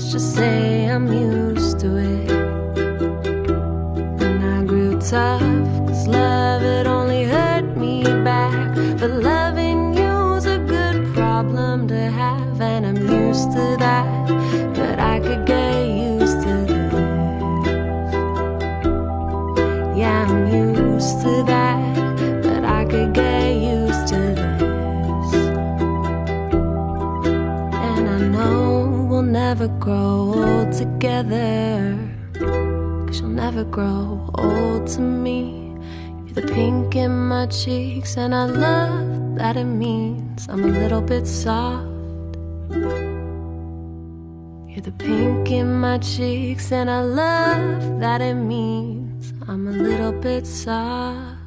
let's just say I'm used to it. And I grew tough, 'cause love had only hurt me back. But loving you's a good problem to have, and I'm used to that. But I could get used to this. Yeah, I'm used to that, but I could get used to this. And I know we'll never grow old together, 'cause you'll never grow old to me. You're the pink in my cheeks, and I love that it means I'm a little bit soft. You're the pink in my cheeks, and I love that it means I'm a little bit soft.